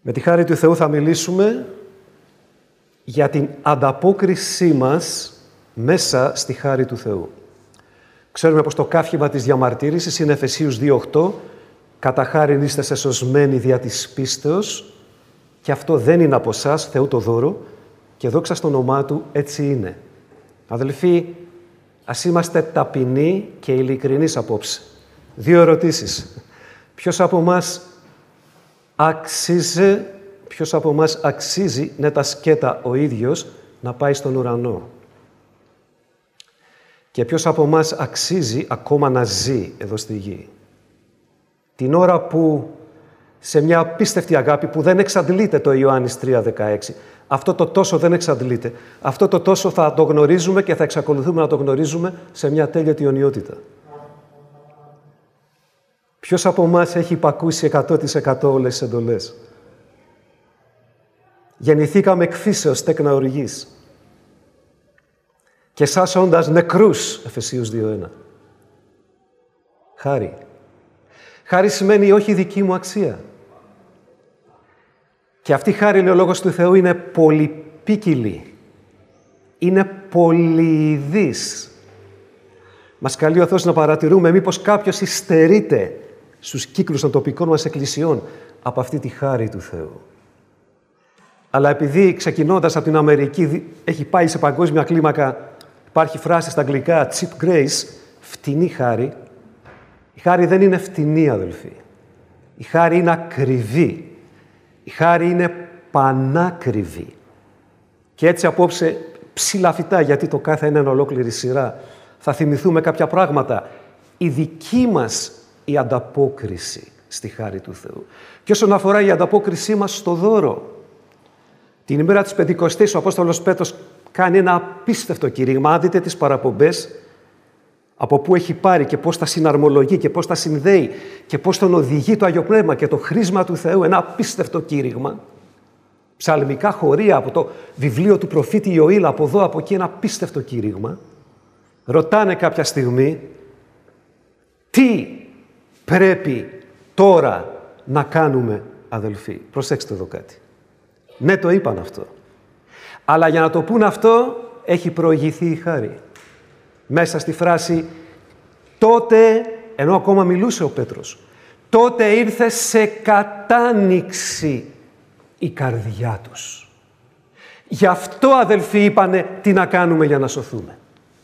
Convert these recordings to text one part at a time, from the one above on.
Με τη χάρη του Θεού θα μιλήσουμε για την ανταπόκρισή μας μέσα στη χάρη του Θεού. Ξέρουμε πως το καύχημα της διαμαρτύρησης είναι Εφεσίους 2:8, «Κατά χάριν είστε σεσωσμένοι δια της πίστεως, και αυτό δεν είναι από εσάς, Θεού το δώρο, και δόξα στο όνομά Του, έτσι είναι». Αδελφοί, ας είμαστε ταπεινοί και ειλικρινείς απόψε. 2 ερωτήσεις. Ποιος από εμάς αξίζει να τα σκέτα ο ίδιος να πάει στον ουρανό? Και ποιος από εμάς αξίζει ακόμα να ζει εδώ στη γη? Την ώρα που σε μια απίστευτη αγάπη που δεν εξαντλείται, το Ιωάννης 3:16, αυτό το τόσο δεν εξαντλείται, αυτό το τόσο θα το γνωρίζουμε και θα εξακολουθούμε να το γνωρίζουμε σε μια τέλειωτη αιωνιότητα. Ποιος από εμάς έχει υπακούσει 100% όλες τις εντολές? Γεννηθήκαμε εκ φύσεως τέκνα οργής. Και εσάς όντας νεκρούς, Εφεσίους 2:1. Χάρη. Χάρη σημαίνει όχι δική μου αξία. Και αυτή η χάρη, λέει ο Λόγος του Θεού, είναι πολυπίκυλη. Είναι πολυειδής. Μας καλεί ο Θεός να παρατηρούμε μήπως κάποιος υστερείται στους κύκλους των τοπικών μας εκκλησιών από αυτή τη χάρη του Θεού. Αλλά επειδή ξεκινώντας από την Αμερική έχει πάει σε παγκόσμια κλίμακα, υπάρχει φράση στα αγγλικά cheap grace, φτηνή χάρη. Η χάρη δεν είναι φτηνή, αδελφοί. Η χάρη είναι ακριβή. Η χάρη είναι πανάκριβη. Και έτσι απόψε ψηλαφιτά, γιατί το κάθε ένα είναι ολόκληρη σειρά, θα θυμηθούμε κάποια πράγματα. Η δική μας η ανταπόκριση στη χάρη του Θεού. Και όσον αφορά η ανταπόκρισή μας στο δώρο, την ημέρα της Πεντηκοστής ο Απόστολος Πέτρος κάνει ένα απίστευτο κήρυγμα. Αν δείτε τις παραπομπές, από πού έχει πάρει και πώς τα συναρμολογεί και πώς τα συνδέει και πώς τον οδηγεί το Άγιο Πνεύμα και το χρήσμα του Θεού, ένα απίστευτο κήρυγμα. Ψαλμικά χωρία από το βιβλίο του προφήτη Ιωήλ, από εδώ, από εκεί, ένα απίστευτο κήρυγμα. Ρωτάνε κάποια στιγμή, τι πρέπει τώρα να κάνουμε, αδελφοί? Προσέξτε εδώ κάτι. Ναι, το είπαν αυτό. Αλλά για να το πούν αυτό, έχει προηγηθεί η χάρη. Μέσα στη φράση, τότε, ενώ ακόμα μιλούσε ο Πέτρος, τότε ήρθε σε κατάνοιξη η καρδιά τους. Γι' αυτό, αδελφοί, είπανε τι να κάνουμε για να σωθούμε.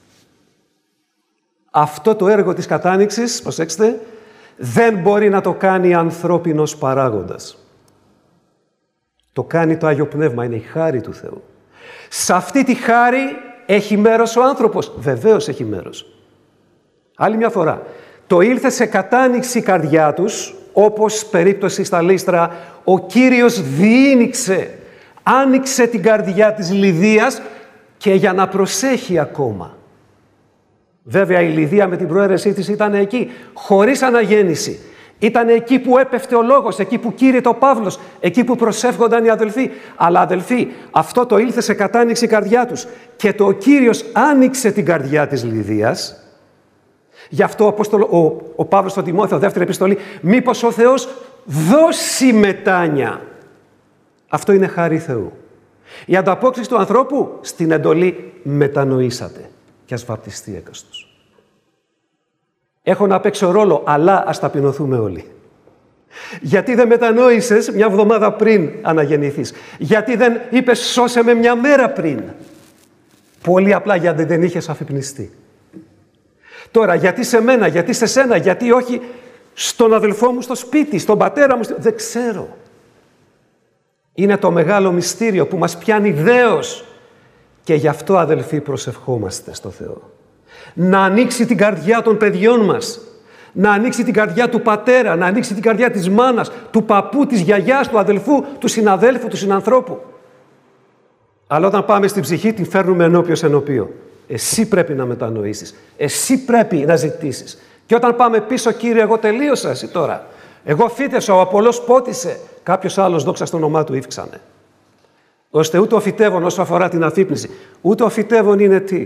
Αυτό το έργο της κατάνοιξης, προσέξτε, δεν μπορεί να το κάνει ανθρώπινος παράγοντας. Το κάνει το Άγιο Πνεύμα, είναι η χάρη του Θεού. Σε αυτή τη χάρη έχει μέρος ο άνθρωπος. Βεβαίως έχει μέρος. Άλλη μια φορά. Το ήλθε σε κατάνοιξη η καρδιά τους, όπως περίπτωση στα Λύστρα, ο Κύριος άνοιξε την καρδιά της Λυδίας και για να προσέχει ακόμα. Βέβαια η Λυδία με την προαίρεσή της ήταν εκεί, χωρίς αναγέννηση. Ήταν εκεί που έπεφτε ο λόγος, εκεί που κήρυτε ο Παύλος, εκεί που προσεύχονταν οι αδελφοί. Αλλά αδελφοί, αυτό το ήλθε σε κατάνοιξη η καρδιά τους. Και το Κύριος άνοιξε την καρδιά της Λυδίας. Γι' αυτό ο Παύλος στο Τιμόθεο, δεύτερη επιστολή, μήπως ο Θεός δώσει μετάνοια. Αυτό είναι χάρη Θεού. Η ανταπόκριση του ανθρώπου στην εντολή μετανοήσατε και ας βαπτιστεί έκαστος. Έχω να παίξω ρόλο, αλλά ας ταπεινωθούμε όλοι. Γιατί δεν μετανόησες μια εβδομάδα πριν αναγεννηθείς? Γιατί δεν είπες σώσε με μια μέρα πριν? Πολύ απλά γιατί δεν είχες αφυπνιστεί. Τώρα, γιατί σε μένα, γιατί σε σένα, γιατί όχι στον αδελφό μου στο σπίτι, στον πατέρα μου, δεν ξέρω. Είναι το μεγάλο μυστήριο που μας πιάνει δέος και γι' αυτό, αδελφοί, προσευχόμαστε στο Θεό. Να ανοίξει την καρδιά των παιδιών μας, να ανοίξει την καρδιά του πατέρα, να ανοίξει την καρδιά της μάνας, του παππού, της γιαγιάς, του αδελφού, του συναδέλφου, του συνανθρώπου. Αλλά όταν πάμε στην ψυχή, την φέρνουμε ενώπιος ενωπίο. Εσύ πρέπει να μετανοήσεις, εσύ πρέπει να ζητήσεις. Και όταν πάμε πίσω, Κύριε, εγώ τελείωσα, εσύ τώρα. Εγώ φύτευσα, ο Απόλλως πότισε, κάποιος άλλος, δόξα στο όνομά του, ύφξανε. Ώστε ούτε ο φυτεύων όσο αφορά την αφύπνιση, ούτε ο φυτεύων είναι τι.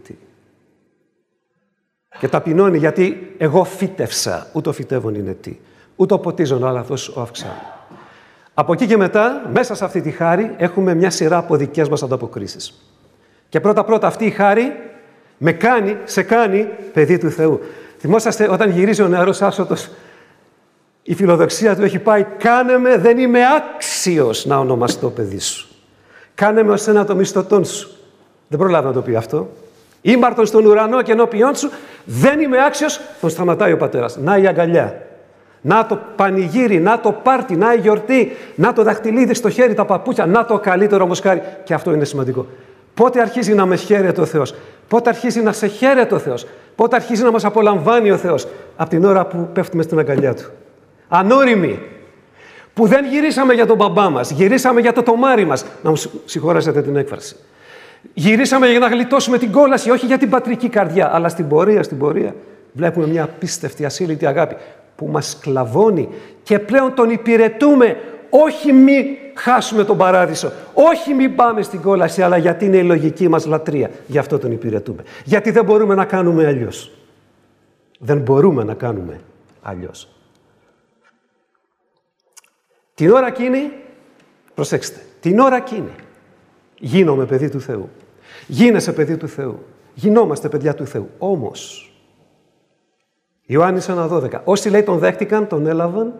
Και ταπεινώνει γιατί εγώ φύτευσα, ούτε ο φυτεύων είναι τι. Ούτε ο ποτίζων, αλλά αυτός ο αυξάνει. Από εκεί και μετά, μέσα σε αυτή τη χάρη, έχουμε μια σειρά από δικές μας ανταποκρίσεις. Και πρώτα-πρώτα αυτή η χάρη σε κάνει παιδί του Θεού. Θυμόσαστε όταν γυρίζει ο νεαρός άσωτος, η φιλοδοξία του έχει πάει «Κάνε με, δεν είμαι άξιος να ονομαστώ παιδί σου. Κάνε με ως ένα το μισθωτόν σου». Δεν προλάβει να το πει αυτό. «Ήμαρτον στον ουρανό και ενώπιόν σου, δεν είμαι άξιος», τον σταματάει ο πατέρας. Να η αγκαλιά, να το πανηγύρι, να το πάρτι, να η γιορτή, να το δαχτυλίδι στο χέρι, τα παπούτσια, να το καλύτερο μοσχάρι. Και αυτό είναι σημαντικό. Πότε αρχίζει να με χαίρεται ο Θεός, πότε αρχίζει να σε χαίρεται ο Θεός, πότε αρχίζει να μας απολαμβάνει ο Θεός? Από την ώρα που πέφτουμε στην αγκαλιά Του. Ανώριμοι, που δεν γυρίσαμε για τον μπαμπά μας, γυρίσαμε για το τομάρι μας. Να μου συγχωρέσετε την έκφραση. Γυρίσαμε για να γλιτώσουμε την κόλαση, όχι για την πατρική καρδιά, αλλά στην πορεία βλέπουμε μια απίστευτη, ασύλληπτη αγάπη που μας σκλαβώνει και πλέον τον υπηρετούμε. Όχι μη χάσουμε τον παράδεισο, όχι μη πάμε στην κόλαση, αλλά γιατί είναι η λογική μας λατρεία. Γι' αυτό τον υπηρετούμε. Γιατί δεν μπορούμε να κάνουμε αλλιώς. Δεν μπορούμε να κάνουμε αλλιώς. Την ώρα εκείνη, προσέξτε, την ώρα εκείνη γίνομαι παιδί του Θεού. Γίνεσαι παιδί του Θεού. Γινόμαστε παιδιά του Θεού. Όμως, Ιωάννης 1:12, όσοι λέει τον δέχτηκαν, τον έλαβαν,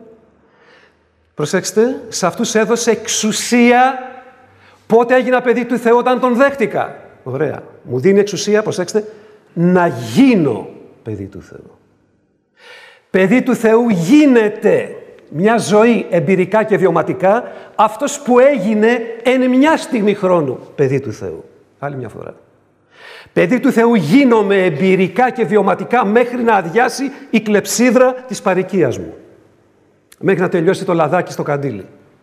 προσέξτε, σε αυτούς έδωσε εξουσία. Πότε έγινα παιδί του Θεού? Όταν τον δέχτηκα. Ωραία. Μου δίνει εξουσία, προσέξτε, να γίνω παιδί του Θεού. Παιδί του Θεού γίνεται μια ζωή εμπειρικά και βιωματικά αυτός που έγινε εν μια στιγμή χρόνου παιδί του Θεού. Άλλη μια φορά. Παιδί του Θεού γίνομαι εμπειρικά και βιωματικά μέχρι να αδειάσει η κλεψίδρα της παροικίας μου. Μέχρι να τελειώσει το λαδάκι στο καντήλι.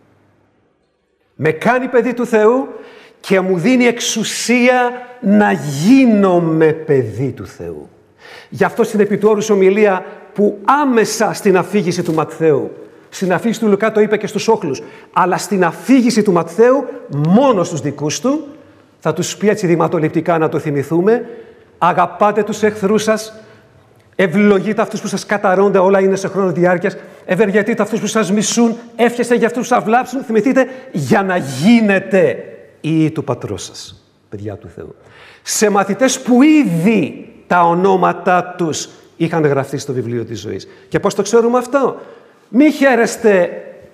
Με κάνει παιδί του Θεού και μου δίνει εξουσία να γίνομαι παιδί του Θεού. Γι' αυτό στην επιτόρους ομιλία που άμεσα στην αφήγηση του Ματθαίου, στην αφήγηση του Λουκά το είπε και στους όχλους, αλλά στην αφήγηση του Ματθαίου μόνο στους δικούς του, θα τους πει έτσι δειγματοληπτικά να το θυμηθούμε, αγαπάτε τους εχθρούς σας, ευλογείτε αυτούς που σας καταρρώνται, όλα είναι σε χρόνο διάρκειας, ευεργετείτε αυτούς που σας μισούν, εύχεστε για αυτούς που σας βλάψουν, θυμηθείτε, για να γίνετε οι του Πατρός σας, παιδιά του Θεού. Σε μαθητές που ήδη τα ονόματά τους είχαν γραφτεί στο βιβλίο της ζωής. Και πώς το ξέρουμε αυτό? Μη χαίρεστε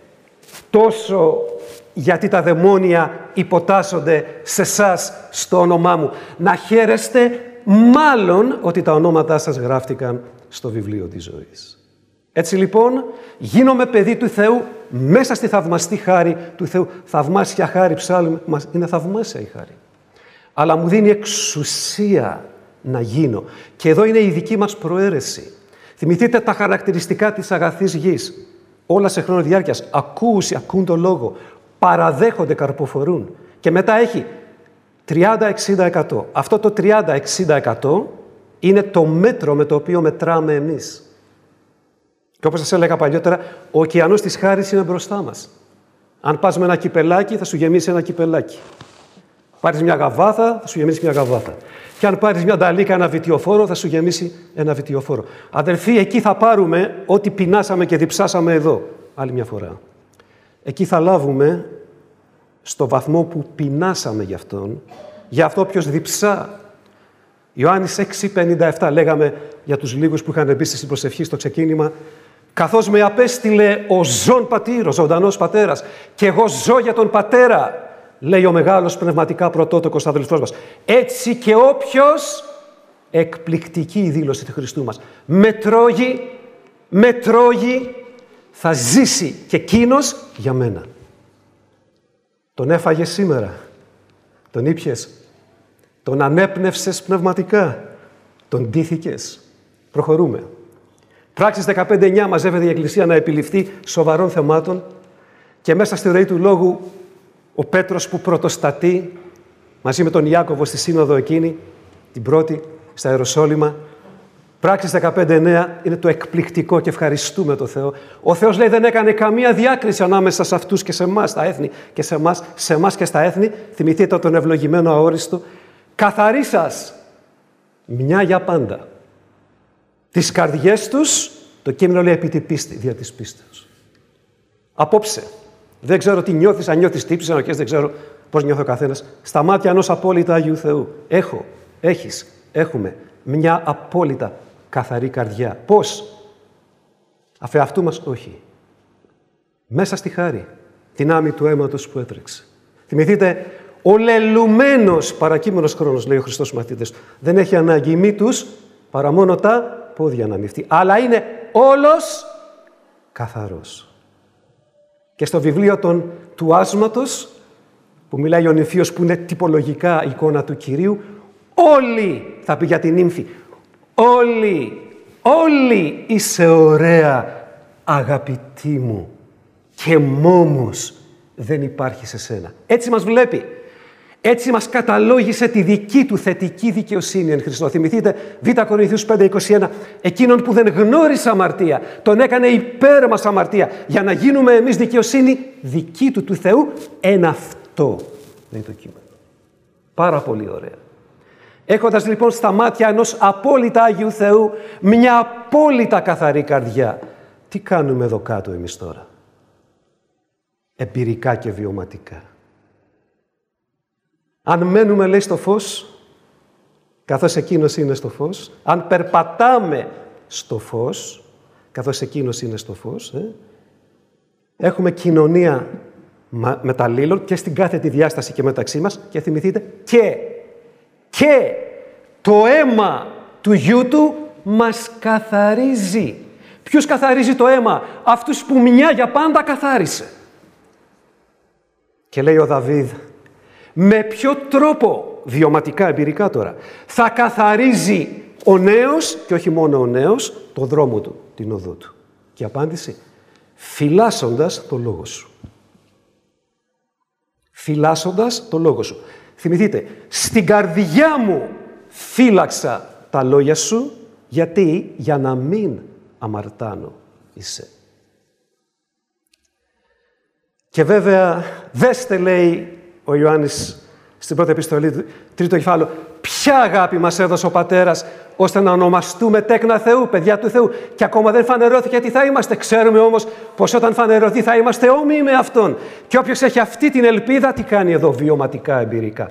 τόσο γιατί τα δαιμόνια υποτάσσονται σε εσάς στο όνομά μου. Να χαίρεστε μάλλον ότι τα ονόματά σας γράφτηκαν στο βιβλίο της ζωής. Έτσι λοιπόν, γίνομαι παιδί του Θεού μέσα στη θαυμαστή χάρη του Θεού. Θαυμάσια χάρη, ψάλουμε, είναι θαυμάσια η χάρη. Αλλά μου δίνει εξουσία να γίνω. Και εδώ είναι η δική μας προαίρεση. Θυμηθείτε τα χαρακτηριστικά της αγαθής γης. Όλα σε χρόνο διάρκειας. Ακούν το λόγο. Παραδέχονται, καρποφορούν. Και μετά έχει 30-60%. Αυτό το 30-60% είναι το μέτρο με το οποίο μετράμε εμείς. Και όπως σας έλεγα παλιότερα, ο ωκεανός της χάρης είναι μπροστά μας. Αν πας με ένα κυπελάκι, θα σου γεμίσει ένα κυπελάκι. Πάρεις μια γαβάθα, θα σου γεμίσει μια γαβάθα. Και αν πάρεις μια νταλίκα, ένα βιτιοφόρο, θα σου γεμίσει ένα βιτιοφόρο. Αδερφοί, εκεί θα πάρουμε ό,τι πεινάσαμε και διψάσαμε εδώ. Άλλη μια φορά. Εκεί θα λάβουμε στο βαθμό που πεινάσαμε γι' αυτόν, για αυτό ποιος διψά. Ιωάννης 6:57 λέγαμε για τους λίγους που είχαν μπει στην προσευχή στο ξεκίνημα, καθώς με απέστειλε ο ζών πατήρ, ο ζωντανός πατέρας, και εγώ ζω για τον πατέρα, λέει ο μεγάλος πνευματικά πρωτότοκος αδελφός μας. Έτσι και όποιος, εκπληκτική η δήλωση του Χριστού μας, με τρώγει, θα ζήσει και εκείνος για μένα. Τον έφαγες σήμερα, τον ήπιες, τον ανέπνευσες πνευματικά, τον ντύθηκες. Προχωρούμε. Πράξεις 15:9 μαζεύεται η Εκκλησία να επιληφθεί σοβαρών θεμάτων και μέσα στη ροή του λόγου ο Πέτρος που πρωτοστατεί μαζί με τον Ιάκωβο στη σύνοδο εκείνη, την πρώτη, στα Ιεροσόλυμα. Πράξεις 15:9 είναι το εκπληκτικό και ευχαριστούμε τον Θεό. Ο Θεός λέει δεν έκανε καμία διάκριση ανάμεσα σε αυτούς και σε εμάς, τα έθνη, και σε εμάς και στα έθνη. Θυμηθείτε τον ευλογημένο αόριστο. Καθαρί σας, μια για πάντα. Τις καρδιές τους, το κείμενο λέει επί τη πίστη, δια της πίστεως. Απόψε, Δεν ξέρω τι νιώθεις, αν νιώθεις τύψεις, ενοχές, δεν ξέρω πώς νιώθει ο καθένας. Στα μάτια ενός απόλυτα Άγιου Θεού. Έχουμε μια απόλυτα καθαρή καρδιά. Πώς? Αφ' εαυτού μας, όχι. Μέσα στη χάρη, την άμμη του αίματος που έτρεξε. Θυμηθείτε, ο λελουμένος παρακείμενος χρόνος, λέει ο Χριστός στους μαθητές, δεν έχει ανάγκη μη τους παρά μόνο τα πόδια να μυφτεί. Αλλά είναι όλος καθαρός. Και στο βιβλίο του άσματος, που μιλάει ο νυμφίος, που είναι τυπολογικά εικόνα του Κυρίου, όλοι, θα πει για την νύμφη, όλοι είσαι ωραία, αγαπητή μου, και μόμος δεν υπάρχει σε σένα. Έτσι μας βλέπει. Έτσι μας καταλόγισε τη δική του θετική δικαιοσύνη εν Χριστώ. Θυμηθείτε, Β' Κορινθίους 5:21, εκείνον που δεν γνώρισε αμαρτία, τον έκανε υπέρ μας αμαρτία, για να γίνουμε εμείς δικαιοσύνη δική του Θεού, εν αυτό, λέει το κείμενο. Πάρα πολύ ωραία. Έχοντας λοιπόν στα μάτια ενός απόλυτα Άγιου Θεού μια απόλυτα καθαρή καρδιά, τι κάνουμε εδώ κάτω εμείς τώρα? Εμπειρικά και βιωματικά. Αν μένουμε, λέει, στο φως, καθώς εκείνος είναι στο φως, αν περπατάμε στο φως, καθώς εκείνος είναι στο φως, έχουμε κοινωνία μεταλλήλων και στην κάθε τη διάσταση και μεταξύ μας, και θυμηθείτε, και το αίμα του Γιού Του μας καθαρίζει. Ποιους καθαρίζει το αίμα? Αυτούς που μια για πάντα καθάρισε. Και λέει ο Δαβίδ, με ποιο τρόπο, βιωματικά, εμπειρικά τώρα, θα καθαρίζει ο νέος, και όχι μόνο ο νέος, το δρόμο του, την οδό του? Και η απάντηση, φυλάσσοντας το λόγο σου. Φυλάσσοντας το λόγο σου. Θυμηθείτε, στην καρδιά μου φύλαξα τα λόγια σου, γιατί? Για να μην αμαρτάνω είσαι. Και βέβαια, δέστε, λέει ο Ιωάννης στην πρώτη επιστολή του, τρίτο κεφάλαιο, ποια αγάπη μας έδωσε ο Πατέρας ώστε να ονομαστούμε τέκνα Θεού, παιδιά του Θεού. Και ακόμα δεν φανερώθηκε τι θα είμαστε. Ξέρουμε όμως πως όταν φανερωθεί θα είμαστε όμοιοι με Αυτόν. Και όποιος έχει αυτή την ελπίδα, τι κάνει εδώ βιωματικά, εμπειρικά?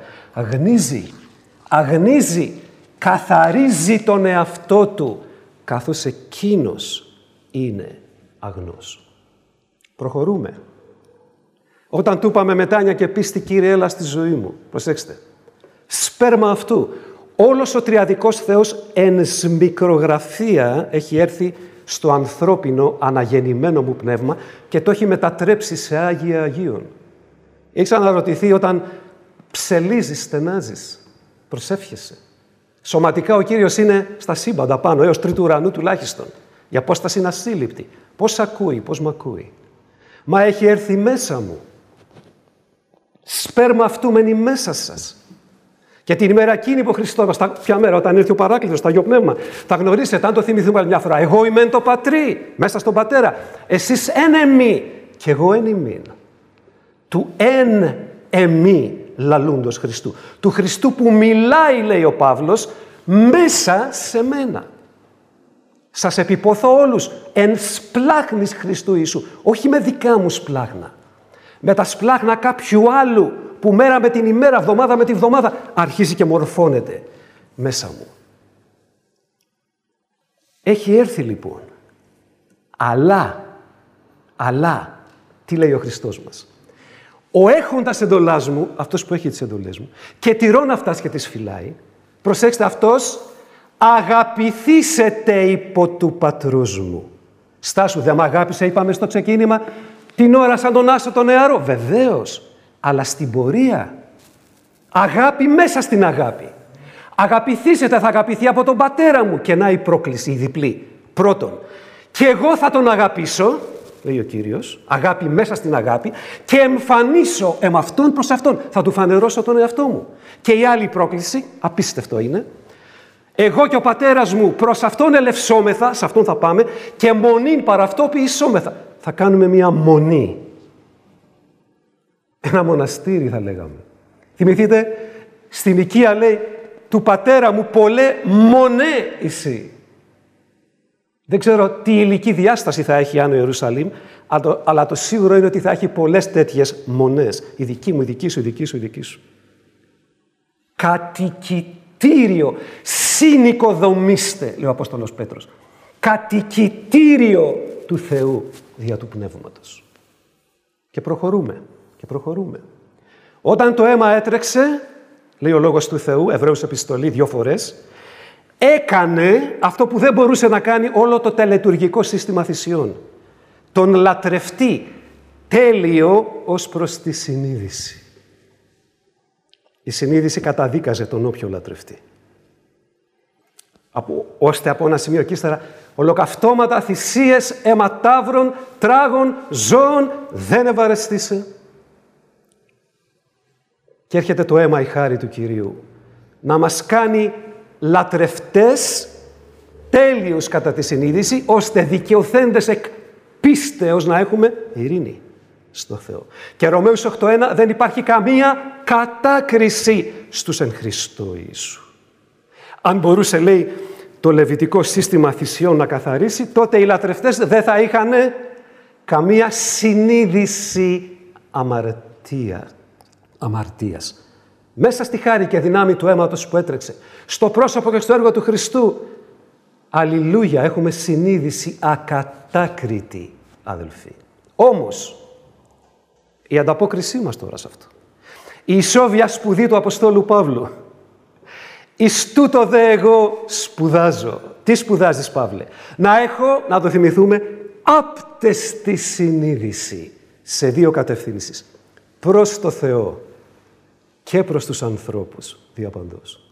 Αγνίζει, καθαρίζει τον εαυτό του, καθώς εκείνος είναι αγνός. Προχωρούμε. Όταν του είπαμε μετάνοια και πίστη, Κύριε, έλα στη ζωή μου. Προσέξτε. Σπέρμα αυτού. Όλος ο τριαδικός Θεός εν μικρογραφία έχει έρθει στο ανθρώπινο αναγεννημένο μου πνεύμα και το έχει μετατρέψει σε Άγια Αγίων. Έχεις αναρωτηθεί όταν ψελίζεις, στενάζεις, προσεύχεσαι? Σωματικά ο Κύριος είναι στα σύμπαντα πάνω, έως τρίτου ουρανού τουλάχιστον. Η απόσταση είναι ασύλληπτη. Πώς ακούει, πώς μ' ακούει? Μα έχει έρθει μέσα μου. Σπέρμα αυτού μένει μέσα σας. Και την ημέρα εκείνη που ο Χριστός, ποια μέρα, όταν ήρθε ο Παράκλητος, το Άγιο Πνεύμα, θα γνωρίσετε, αν το θυμηθούμε άλλη μια φορά, εγώ είμαι εν το Πατρί, μέσα στον Πατέρα. Εσείς εν εμεί και εγώ εν ημίν. Του εν εμεί λαλούντος Χριστού. Του Χριστού που μιλάει, λέει ο Παύλος, μέσα σε μένα. Σας επιποθώ όλους εν σπλάχνης Χριστού Ιησού. Όχι με δικά μου σπλάχνα. Με τα σπλάχνα κάποιου άλλου που μέρα με την ημέρα, εβδομάδα με τη βδομάδα αρχίζει και μορφώνεται μέσα μου. Έχει έρθει λοιπόν. Αλλά, τι λέει ο Χριστός μας? Ο έχοντας εντολάς μου, αυτός που έχει τις εντολές μου, και τηρών αυτάς και τις φυλάει, προσέξτε, αυτός αγαπηθήσετε υπό του πατρός μου. Στάσου, δεν μ' αγάπησε, είπαμε στο ξεκίνημα, την ώρα σαν τον άσο τον νεαρό? Βεβαίως, αλλά στην πορεία. Αγάπη μέσα στην αγάπη. Αγαπηθήσετε, θα αγαπηθεί από τον Πατέρα μου. Και να η πρόκληση, η διπλή. Πρώτον, και εγώ θα τον αγαπήσω, λέει ο Κύριος, αγάπη μέσα στην αγάπη, και εμφανίσω αυτόν προς αυτόν. Θα του φανερώσω τον εαυτό μου. Και η άλλη πρόκληση, απίστευτο είναι, εγώ και ο Πατέρας μου προς αυτόν ελευσόμεθα, σε αυτόν θα πάμε, και μονήν παρά αυτό ποιησόμεθα. Θα κάνουμε μια μονή. Ένα μοναστήρι θα λέγαμε. Θυμηθείτε, στην οικία λέει, του Πατέρα μου πολλέ μονέ εσύ. Δεν ξέρω τι υλική διάσταση θα έχει η Άνω Ιερουσαλήμ, αλλά το σίγουρο είναι ότι θα έχει πολλές τέτοιες μονές. Η δική μου, η δική σου, η δική σου, η δική σου. Κατοικητήριο. Συνοικοδομήστε, λέει ο Απόστολος Πέτρος. Κατοικητήριο του Θεού δια του Πνεύματος. Και προχωρούμε. Και προχωρούμε. Όταν το αίμα έτρεξε, λέει ο Λόγος του Θεού, Εβραίους επιστολή 2 φορές, έκανε αυτό που δεν μπορούσε να κάνει όλο το τελετουργικό σύστημα θυσιών. Τον λατρευτή τέλειο ως προς τη συνείδηση. Η συνείδηση καταδίκαζε τον όποιο λατρευτή. Ώστε από ένα σημείο και ύστερα ολοκαυτώματα, θυσίες, αιματαύρων, τράγων, ζώων δεν ευαρεστήσε. Και έρχεται το αίμα η χάρη του Κυρίου να μας κάνει λατρευτές, τέλειους κατά τη συνείδηση, ώστε δικαιωθέντες εκ πίστεως να έχουμε ειρήνη στο Θεό. Και Ρωμαίους 8.1 δεν υπάρχει καμία κατάκριση στους εν Χριστώ Ιησού. Αν μπορούσε, λέει, το λεβιτικό σύστημα θυσιών να καθαρίσει, τότε οι λατρευτές δεν θα είχαν καμία συνείδηση αμαρτίας. Μέσα στη χάρη και δυνάμει του αίματος που έτρεξε, στο πρόσωπο και στο έργο του Χριστού, αλληλούια, έχουμε συνείδηση ακατάκριτη, αδελφοί. Όμως, η ανταπόκρισή μας τώρα σε αυτό, η ισόβια σπουδή του Αποστόλου Παύλου, εις τούτο δε εγώ σπουδάζω. Τι σπουδάζεις, Παύλε? Να έχω, να το θυμηθούμε, άπτεστη συνείδηση σε 2 κατευθύνσεις. Προς το Θεό και προς τους ανθρώπους διαπαντός.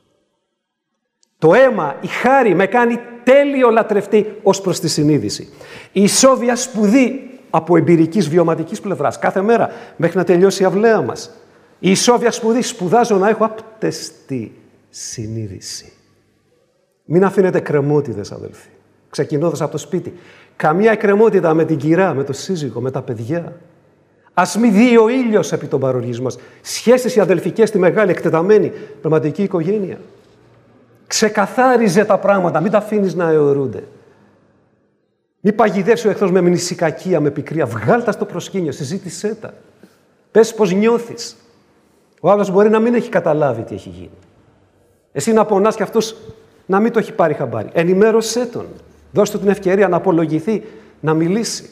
Το αίμα, η χάρη με κάνει τέλειο λατρευτή ως προς τη συνείδηση. Η ισόβια σπουδή από εμπειρικής βιωματικής πλευράς, κάθε μέρα μέχρι να τελειώσει η αυλαία μας. Η ισόβια σπουδή, σπουδάζω να έχω άπτεστη συνείδηση. Μην αφήνετε κρεμότητες, αδελφοί. Ξεκινώντας από το σπίτι. Καμία εκκρεμότητα με την κυρά, με το σύζυγο, με τα παιδιά. Ας μη δει ο ήλιος επί των παροργισμών. Σχέσεις οι αδελφικές στη μεγάλη εκτεταμένη πνευματική οικογένεια. Ξεκαθάριζε τα πράγματα, μην τα αφήνεις να αιωρούνται. Μην παγιδεύσει ο εχθρός με μνησικακία, με πικρία. Βγάλ' τα στο προσκήνιο, συζήτησέ τα. Πες πώς νιώθεις. Ο άλλος μπορεί να μην έχει καταλάβει τι έχει γίνει. Εσύ να πονάς και αυτός να μην το έχει πάρει χαμπάρι. Ενημέρωσέ τον. Δώσ' του την ευκαιρία να απολογηθεί, να μιλήσει.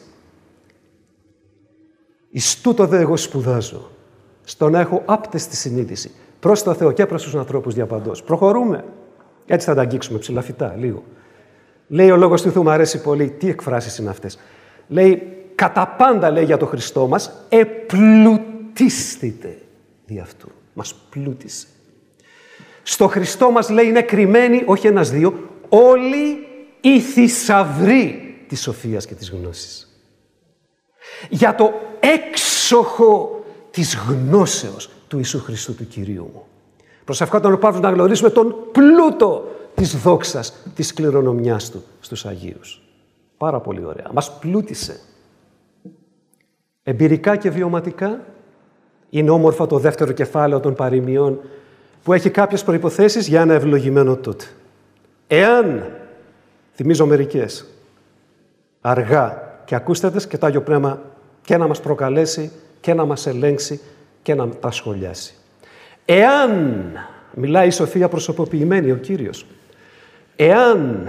Εις τούτο δε εγώ σπουδάζω, στο να έχω άπτεστη συνείδηση προς το Θεό και προς τους ανθρώπους διαπαντός. Προχωρούμε. Έτσι θα τα αγγίξουμε ψηλαφιτά λίγο. Λέει ο Λόγος του Θεού, μου αρέσει πολύ. Τι εκφράσεις είναι αυτές? Λέει, κατά πάντα, λέει, για το Χριστό μας, επλουτίστητε δι' αυτού. Μας πλούτησε. Στο Χριστό μας, λέει, είναι κρυμμένοι, όχι ένας-δύο, όλοι οι θησαυροί της σοφίας και της γνώσης. Για το έξοχο της γνώσεως του Ιησού Χριστού του Κυρίου μου. Προσευχόταν ο Παύλος να γνωρίσουμε τον πλούτο της δόξας, της κληρονομιάς του στους Αγίους. Πάρα πολύ ωραία. Μας πλούτησε. Εμπειρικά και βιωματικά είναι όμορφα το δεύτερο κεφάλαιο των παροιμιών που έχει κάποιες προϋποθέσεις για ένα ευλογημένο τότε. Εάν, θυμίζω μερικές, αργά και ακούστατες και το Άγιο Πνεύμα και να μας προκαλέσει και να μας ελέγξει και να τα σχολιάσει. Εάν, μιλάει η Σοφία προσωποποιημένη ο Κύριος, εάν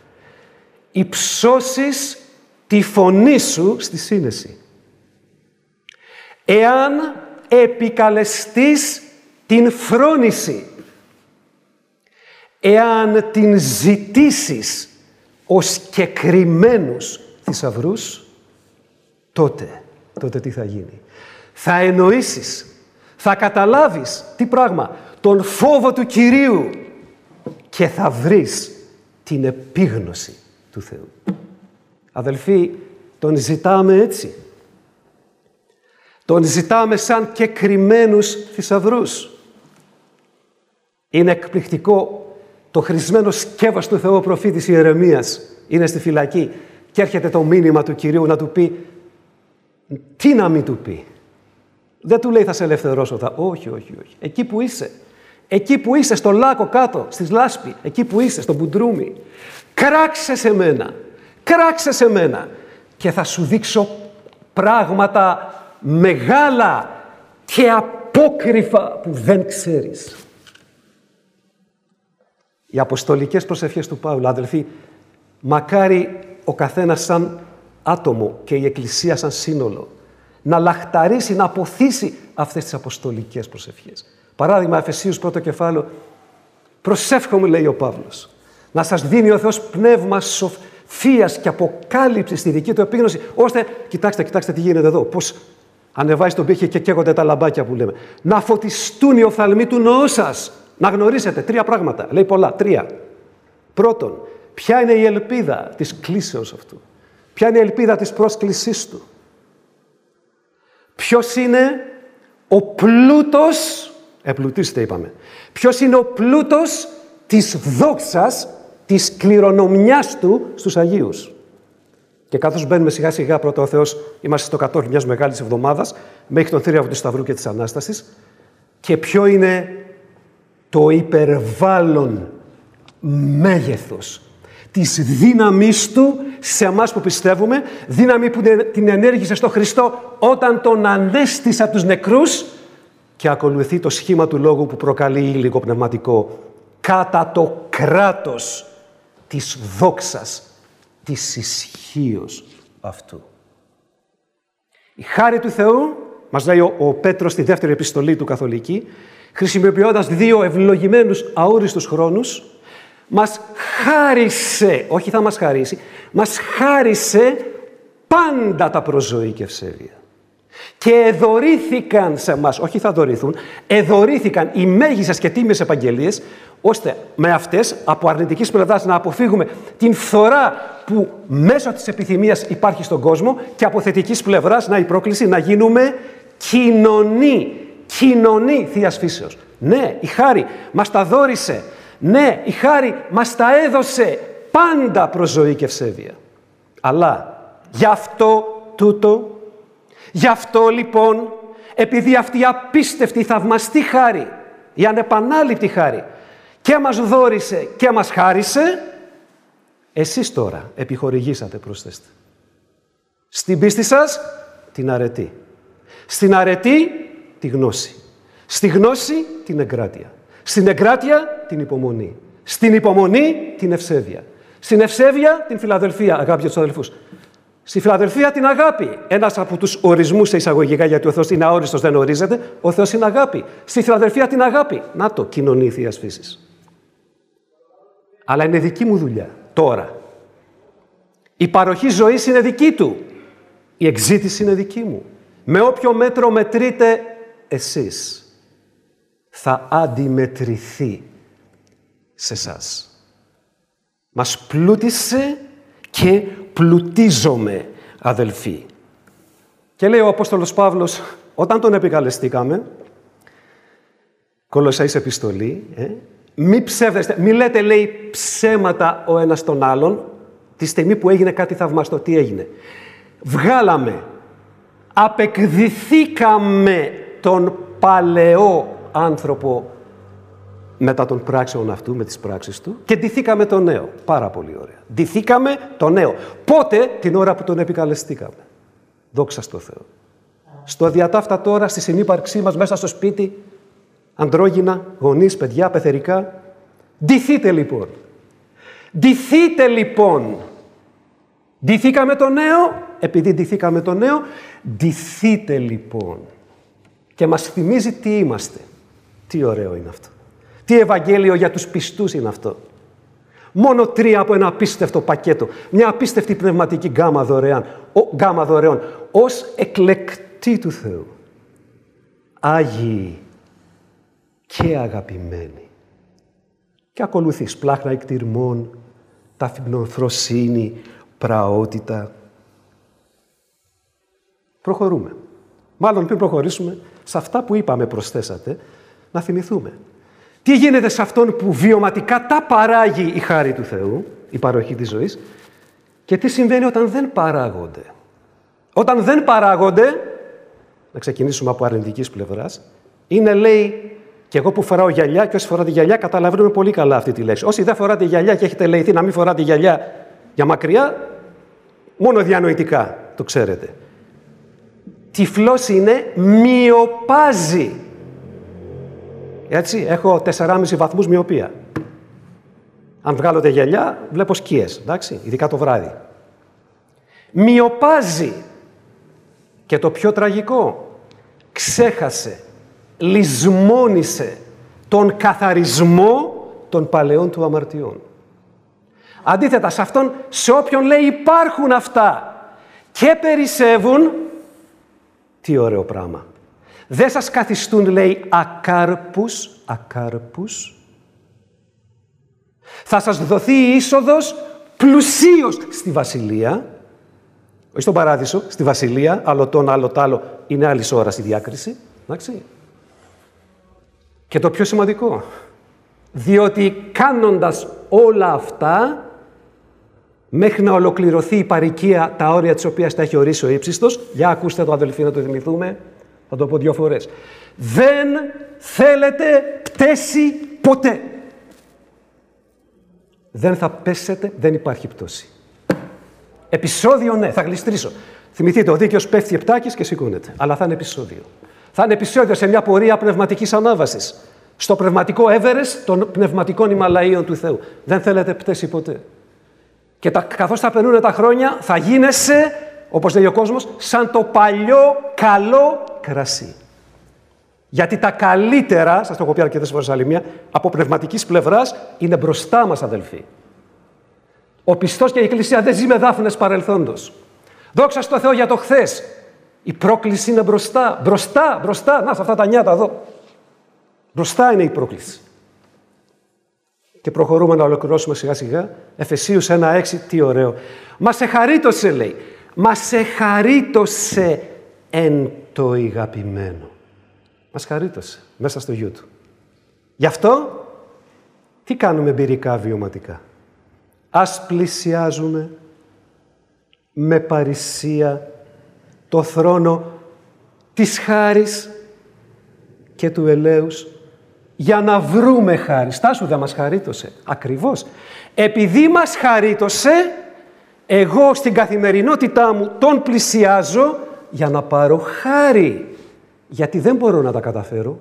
υψώσεις τη φωνή σου στη σύνεση, εάν επικαλεστείς την φρόνηση, εάν την ζητήσεις ως κεκριμένους θησαυρούς, τότε τι θα γίνει? Θα εννοήσεις, θα καταλάβεις τι πράγμα? Τον φόβο του Κυρίου και θα βρεις την επίγνωση του Θεού. Αδελφοί, τον ζητάμε έτσι. Τον ζητάμε σαν κεκριμένους θησαυρούς. Είναι εκπληκτικό το χρησμένο σκεύος του Θεού προφήτης Ιερεμίας. Είναι στη φυλακή και έρχεται το μήνυμα του Κυρίου να του πει, τι να μην του πει? Δεν του λέει θα σε ελευθερώσω. Όχι. Εκεί που είσαι. Εκεί που είσαι, στο λάκκο κάτω, στη λάσπη. Εκεί που είσαι, στο μπουντρούμι. Κράξε σε μένα. Κράξε σε μένα και θα σου δείξω πράγματα μεγάλα και απόκρυφα που δεν ξέρεις. Οι αποστολικές προσευχές του Παύλου, αδελφοί, μακάρι ο καθένας σαν άτομο και η Εκκλησία σαν σύνολο να λαχταρίσει, να αποθήσει αυτές τις αποστολικές προσευχές. Παράδειγμα, Εφεσίους 1 κεφάλαιο, προσεύχομαι, λέει ο Παύλος, να σας δίνει ο Θεός πνεύμα σοφίας και αποκάλυψη στη δική του επίγνωση, ώστε, κοιτάξτε τι γίνεται εδώ, πώς ανεβάζει τον πύχη και καίγονται τα λαμπάκια που λέμε. Να φωτιστούν οι οφθαλμοί του νόου σας. Να γνωρίσετε 3 πράγματα, λέει πολλά, 3. Πρώτον, ποια είναι η ελπίδα της κλήσεως αυτού. Ποια είναι η ελπίδα της πρόσκλησής του. Ποιος είναι ο πλούτος, επλουτίστε είπαμε, ποιος είναι ο πλούτος της δόξας, της κληρονομιάς του στους Αγίους. Και καθώς μπαίνουμε σιγά σιγά, πρώτα ο Θεός, είμαστε στο κατόφλι μιας μεγάλης εβδομάδας, μέχρι τον θρίαμβο του Σταυρού και της Ανάστασης, και ποιο είναι το υπερβάλλον μέγεθος της δύναμής του σε εμάς που πιστεύουμε, δύναμη που την ενέργησε στο Χριστό όταν τον ανέστησε από τους νεκρούς, και ακολουθεί το σχήμα του λόγου που προκαλεί ήλικο πνευματικό, κατά το κράτος της δόξας, της ισχύως αυτού. Η χάρη του Θεού, μας λέει ο Πέτρος στη δεύτερη επιστολή του καθολική, χρησιμοποιώντας 2 ευλογημένους αόριστους χρόνους, μας χάρισε, όχι θα μας χαρίσει, μας χάρισε πάντα τα προζωή και ευσέβεια. Και εδωρήθηκαν σε εμάς, όχι θα δωρηθούν, εδωρήθηκαν οι μέγιστες και τίμιες επαγγελίες, ώστε με αυτές από αρνητικής πλευράς να αποφύγουμε την φθορά που μέσω της επιθυμίας υπάρχει στον κόσμο, και από θετικής πλευράς να η πρόκληση να γίνουμε κοινωνοί Θείας φύσεως. Ναι, η χάρη μας τα δώρισε. Ναι, η χάρη μας τα έδωσε πάντα προς ζωή και ευσέβεια. Αλλά γι' αυτό λοιπόν, επειδή αυτή η απίστευτη, θαυμαστή χάρη, η ανεπανάληπτη χάρη, και μας δώρισε και μας χάρισε, εσείς τώρα επιχορηγήσατε, προσθέστε, στην πίστη σας την αρετή, στην αρετή τη γνώση, στη γνώση την εγκράτεια, στην εγκράτεια την υπομονή, στην υπομονή την ευσέβεια, στην ευσέβεια την φιλαδελφία, αγάπη για τους αδελφούς, στη φιλαδελφία την αγάπη. Ένας από τους ορισμούς σε εισαγωγικά, γιατί ο Θεός είναι αόριστος, δεν ορίζεται, ο Θεός είναι αγάπη. Στη φιλαδελφία την αγάπη. Να το, κοινωνεί Θείας φύσης. Αλλά είναι δική μου δουλειά τώρα. Η παροχή ζωής είναι δική του. Η εξζήτηση είναι δική μου. Με όποιο μέτρο μετρείτε εσείς, θα αντιμετρηθεί σε εσάς. Μας πλούτησε και πλουτίζομαι, αδελφοί. Και λέει ο Απόστολος Παύλος, όταν τον επικαλεστήκαμε, Κολοσσαείς επιστολή, μη ψεύδεστε, μη λέτε, λέει, ψέματα ο ένας τον άλλον, τη στιγμή που έγινε κάτι θαυμαστό. Τι έγινε? Βγάλαμε, απεκδηθήκαμε τον παλαιό άνθρωπο μετά των πράξεων αυτού, με τις πράξεις του, και ντυθήκαμε το νέο. Πάρα πολύ ωραία. Ντυθήκαμε το νέο. Πότε? Την ώρα που τον επικαλεστήκαμε. Δόξα στο Θεό. Στο διατάφτα τώρα, στη συνύπαρξή μας, μέσα στο σπίτι, αντρόγυνα, γονείς, παιδιά, πεθερικά. Ντυθείτε λοιπόν. Ντυθείτε λοιπόν. Ντυθήκαμε το νέο, επειδή ντυθήκαμε το νέο, ντυθείτε λοιπόν. Και μας θυμίζει τι είμαστε. Τι ωραίο είναι αυτό. Τι Ευαγγέλιο για τους πιστούς είναι αυτό. Μόνο 3 από ένα απίστευτο πακέτο. Μια απίστευτη πνευματική γκάμα δωρεών. Ως εκλεκτοί του Θεού. Άγιοι και αγαπημένοι. Και ακολουθεί σπλάχνα εκτιρμών, ταπεινοφροσύνη, πραότητα. Προχωρούμε. Μάλλον πριν προχωρήσουμε, σε αυτά που είπαμε προσθέσατε, να θυμηθούμε. Τι γίνεται σε αυτόν που βιωματικά τα παράγει η χάρη του Θεού, η παροχή της ζωής, και τι συμβαίνει όταν δεν παράγονται. Όταν δεν παράγονται, να ξεκινήσουμε από αρνητικής πλευράς, είναι, λέει, και εγώ που φοράω γυαλιά, και όσοι φοράτε γυαλιά καταλαβαίνουμε πολύ καλά αυτή τη λέξη. Όσοι δεν φοράτε γυαλιά και έχετε λεηθεί να μην φοράτε γυαλιά για μακριά, Μόνο διανοητικά το ξέρετε. Τυφλός είναι, μοιοπάζει. Έτσι, έχω 4,5 βαθμούς μοιοπία. Αν βγάλω τα γυαλιά, βλέπω σκιές, εντάξει, ειδικά το βράδυ. Μοιοπάζει. Και το πιο τραγικό, ξέχασε, λησμόνισε τον καθαρισμό των παλαιών του αμαρτιών. Αντίθετα, σε αυτόν, σε όποιον λέει υπάρχουν αυτά και περισσεύουν, τι ωραίο πράγμα. Δεν σας καθιστούν, λέει, ακάρπους. Θα σας δοθεί η είσοδος πλουσίως στη βασιλεία, όχι στον παράδεισο, στη βασιλεία, άλλο τ' άλλο, είναι άλλη ώρα στη διάκριση, εντάξει. Και το πιο σημαντικό, διότι κάνοντας όλα αυτά, μέχρι να ολοκληρωθεί η παροικία, τα όρια της οποίας τα έχει ορίσει ο ύψιστος, για ακούστε το αδελφοί να το θυμηθούμε, θα το πω 2 φορές. Δεν θέλετε πτέσει ποτέ. Δεν θα πέσετε, δεν υπάρχει πτώση. Επεισόδιο, ναι, θα γλιστρήσω. Θυμηθείτε, ο δίκαιος πέφτει επτάκης και σηκώνεται. Αλλά θα είναι επεισόδιο. Θα είναι επεισόδιο σε μια πορεία πνευματικής ανάβασης. Στο πνευματικό Everest των πνευματικών Ιμαλαίων του Θεού. Δεν θέλετε πτέσει ποτέ. Και καθώς θα περνούν τα χρόνια, θα γίνεσαι, όπως λέει ο κόσμος, σαν το παλιό καλό κρασί. Γιατί τα καλύτερα, σας το έχω πει αρκετές φορές άλλη μία, από πνευματικής πλευράς, είναι μπροστά μας, αδελφοί. Ο πιστός και η Εκκλησία δεν ζει με δάφνες παρελθόντος. Δόξα στο Θεό για το χθες. Η πρόκληση είναι μπροστά. Μπροστά. Να, σε αυτά τα νιάτα εδώ. Μπροστά είναι η πρόκληση. Και προχωρούμε να ολοκληρώσουμε σιγά σιγά. Εφεσίους 1:6, τι ωραίο. Μας εχαρίτωσε, λέει. Μας εχαρίτωσε εν το ηγαπημένο. Μας χαρίτωσε μέσα στο γιου του. Γι' αυτό, τι κάνουμε εμπειρικά, βιωματικά. Ας πλησιάζουμε με παρησία το θρόνο της χάρις και του ελέους για να βρούμε χάρη. Στάσου, δεν μας χαρίτωσε. Ακριβώς. Επειδή μας χαρίτωσε, εγώ στην καθημερινότητά μου τον πλησιάζω για να πάρω χάρη. Γιατί δεν μπορώ να τα καταφέρω.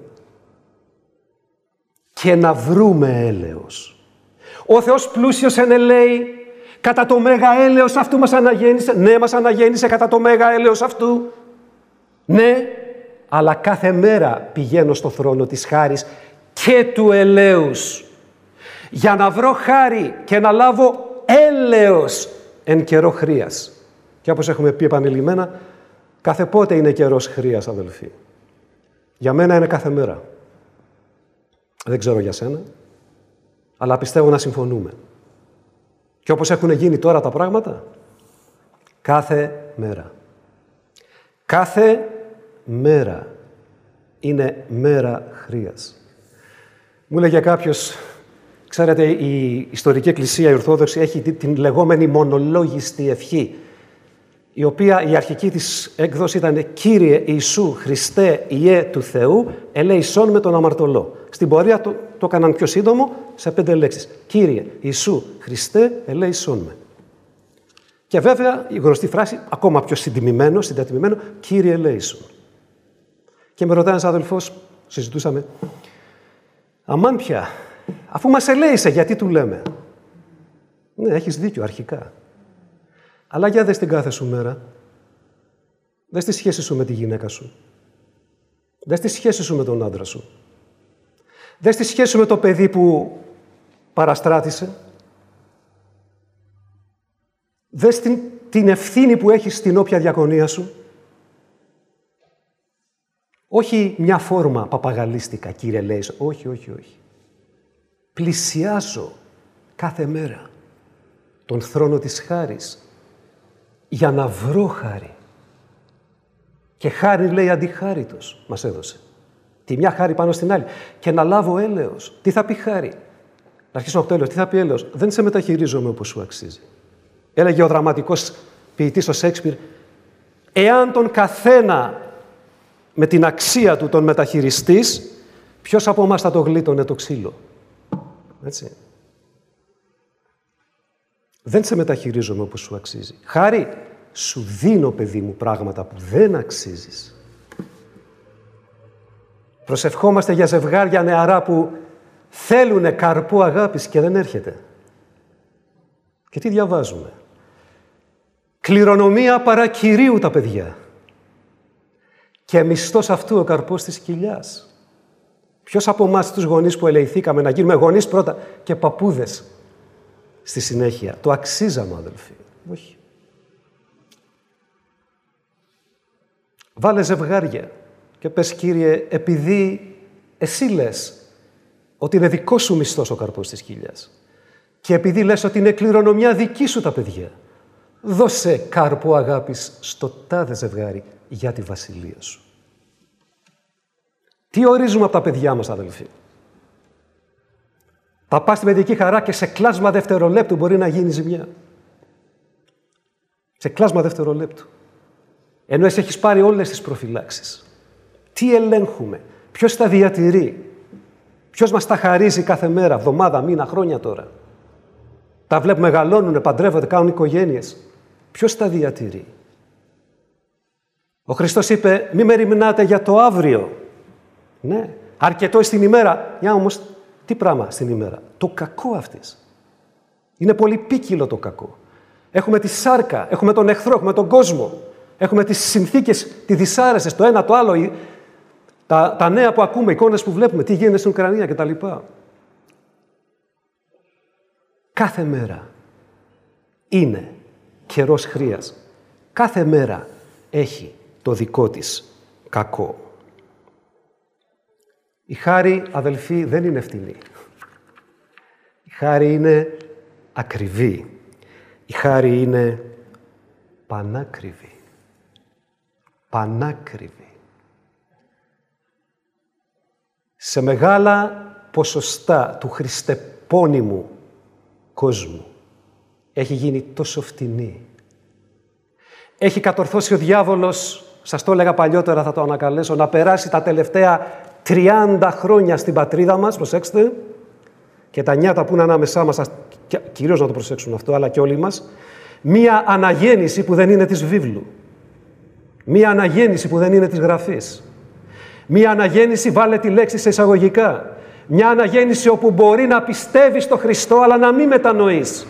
Και να βρούμε έλεος. Ο Θεός πλούσιος είναι, λέει, κατά το μέγα έλεος αυτού μας αναγέννησε. Ναι, μας αναγέννησε κατά το μέγα έλεος αυτού. Ναι, αλλά κάθε μέρα πηγαίνω στο θρόνο της χάρης και του ελέους για να βρω χάρη και να λάβω έλεος εν καιρό χρείας. Και όπως έχουμε πει επανειλημμένα, κάθε πότε είναι καιρός χρείας, αδελφοί. Για μένα είναι κάθε μέρα. Δεν ξέρω για σένα, αλλά πιστεύω να συμφωνούμε. Και όπως έχουν γίνει τώρα τα πράγματα, κάθε μέρα. Κάθε μέρα είναι μέρα χρείας. Μου έλεγε κάποιος, ξέρετε, η ιστορική εκκλησία, η Ορθόδοξη, έχει την λεγόμενη μονολόγιστη ευχή, η οποία η αρχική της έκδοση ήταν «Κύριε Ιησού Χριστέ Ιε του Θεού, ελέησόν με τον αμαρτωλό». Στην πορεία το έκαναν πιο σύντομο, σε 5 λέξεις. «Κύριε Ιησού Χριστέ, ελέησόν με». Και βέβαια η γνωστή φράση, ακόμα πιο συντετιμημένο, «Κύριε ελέησον». Και με ρωτάει ένας αδελφός, συζητούσαμε, «Αμάν πια, αφού μας ελέησε, γιατί του λέμε?» Ναι, έχεις δίκιο αρχικά. Αλλά για δες την κάθε σου μέρα. Δες τη σχέση σου με τη γυναίκα σου. Δες τη σχέση σου με τον άντρα σου. Δες τη σχέση σου με το παιδί που παραστράτησε. Δες την ευθύνη που έχεις στην όποια διακονία σου. Όχι μια φόρμα παπαγαλίστικα, κύριε Λέης. Όχι. Πλησιάζω κάθε μέρα τον θρόνο της χάρης για να βρω χάρη. Και χάρη, λέει, αντιχάριτος μας έδωσε. Τη μια χάρη πάνω στην άλλη. Και να λάβω έλεος. Τι θα πει χάρη? Να αρχίσουμε από το έλεος. Τι θα πει έλεος? Δεν σε μεταχειρίζομαι όπως σου αξίζει. Έλεγε ο δραματικός ποιητής ο Σέξπιρ, εάν τον καθένα με την αξία του τον μεταχειριστής, ποιος από εμάς θα το γλίτωνε το ξύλο? Έτσι. Δεν σε μεταχειρίζομαι όπως σου αξίζει. Χάρη, σου δίνω, παιδί μου, πράγματα που δεν αξίζεις. Προσευχόμαστε για ζευγάρια νεαρά που θέλουνε καρπό αγάπης και δεν έρχεται. Και τι διαβάζουμε? Κληρονομία παρακυρίου τα παιδιά. Και μισθός αυτού ο καρπός της κοιλιάς. Ποιος από εμάς τους γονείς που ελεηθήκαμε να γίνουμε γονείς πρώτα και παππούδες στη συνέχεια? Το αξίζαμε, αδελφοί? Όχι. Βάλε ζευγάρια και πες, Κύριε, επειδή εσύ λες ότι είναι δικό σου μισθός ο καρπός της κοιλιάς και επειδή λες ότι είναι κληρονομιά δική σου τα παιδιά, δώσε καρπό αγάπης στο τάδε ζευγάρι για τη βασιλεία σου. Τι ορίζουμε από τα παιδιά μας, αδελφοί? Θα πας στην παιδική χαρά και σε κλάσμα δευτερολέπτου μπορεί να γίνει ζημιά. Σε κλάσμα δευτερολέπτου. Ενώ εσύ έχεις πάρει όλες τις προφυλάξεις. Τι ελέγχουμε? Ποιος τα διατηρεί? Ποιος μας τα χαρίζει κάθε μέρα, εβδομάδα, μήνα, χρόνια τώρα? Τα βλέπουμε, μεγαλώνουνε, παντρεύονται, κάνουν οικογένειες. Ποιος τα διατηρεί? Ο Χριστός είπε, μη μεριμνάτε για το αύριο. Ναι, αρκετό στην ημέρα. Για όμως, τι πράγμα στην ημέρα? Το κακό αυτής. Είναι πολύ ποικίλο το κακό. Έχουμε τη σάρκα, έχουμε τον εχθρό, έχουμε τον κόσμο. Έχουμε τις συνθήκες, τις δυσάρεστες, το ένα, το άλλο, τα νέα που ακούμε, εικόνες που βλέπουμε, τι γίνεται στην Ουκρανία κτλ. Κάθε μέρα είναι καιρός χρείας. Κάθε μέρα έχει το δικό της κακό. Η χάρη, αδελφοί, δεν είναι φτηνή. Η χάρη είναι ακριβή. Η χάρη είναι πανάκριβη. Πανάκριβη. Σε μεγάλα ποσοστά του χριστεπώνυμου κόσμου έχει γίνει τόσο φτηνή. Έχει κατορθώσει ο διάβολος, σας το έλεγα παλιότερα, θα το ανακαλέσω, να περάσει τα τελευταία 30 χρόνια στην πατρίδα μας, προσέξτε, και τα νιάτα που είναι ανάμεσά μας, κυρίως να το προσέξουν αυτό, αλλά και όλοι μας, μία αναγέννηση που δεν είναι της βίβλου. Μία αναγέννηση που δεν είναι της γραφής. Μία αναγέννηση, βάλε τη λέξη σε εισαγωγικά. Μια αναγέννηση όπου μπορεί να πιστεύεις στο Χριστό, αλλά να μην μετανοείς.